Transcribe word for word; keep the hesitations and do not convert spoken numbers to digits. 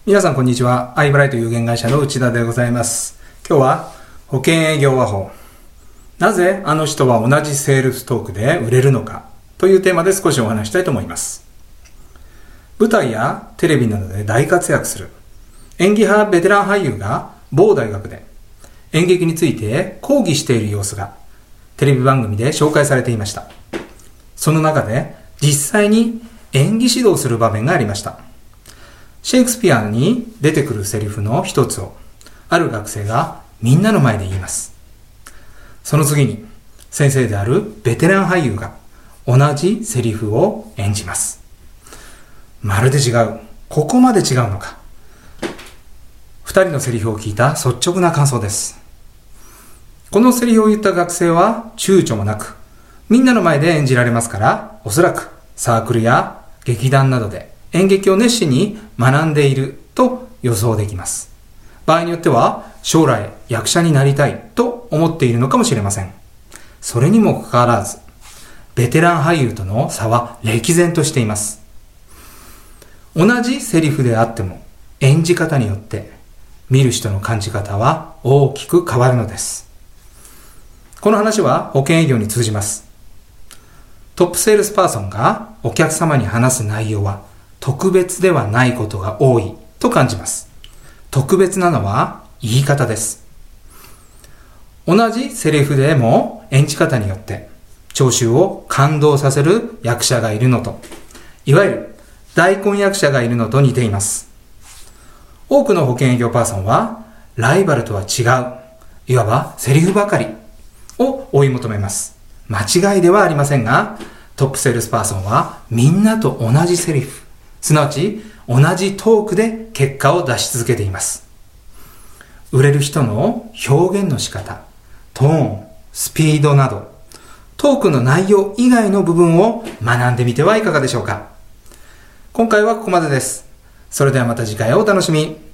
皆さんこんにちは。アイブライト有限会社の内田でございます。今日は保険営業話法、なぜあの人は同じセールストークで売れるのかというテーマで少しお話したいと思います。舞台やテレビなどで大活躍する演技派ベテラン俳優が某大学で演劇について講義している様子がテレビ番組で紹介されていました。その中で実際に演技指導する場面がありました。シェイクスピアに出てくるセリフの一つをある学生がみんなの前で言います。その次に先生であるベテラン俳優が同じセリフを演じます。まるで違う。ここまで違うのか。二人のセリフを聞いた率直な感想です。このセリフを言った学生は躊躇もなくみんなの前で演じられますから、おそらくサークルや劇団などで演劇を熱心に学んでいると予想できます。場合によっては将来役者になりたいと思っているのかもしれません。それにもかかわらずベテラン俳優との差は歴然としています。同じセリフであっても演じ方によって見る人の感じ方は大きく変わるのです。この話は保険営業に通じます。トップセールスパーソンがお客様に話す内容は特別ではないことが多いと感じます。特別なのは言い方です。同じセリフでも演じ方によって聴衆を感動させる役者がいるのと、いわゆる大根役者がいるのと似ています。多くの保険営業パーソンはライバルとは違う、いわばセリフばかりを追い求めます。間違いではありませんが、トップセールスパーソンはみんなと同じセリフ、すなわち同じトークで結果を出し続けています。売れる人の表現の仕方、トーン、スピードなどトークの内容以外の部分を学んでみてはいかがでしょうか。今回はここまでです。それではまた次回をお楽しみに。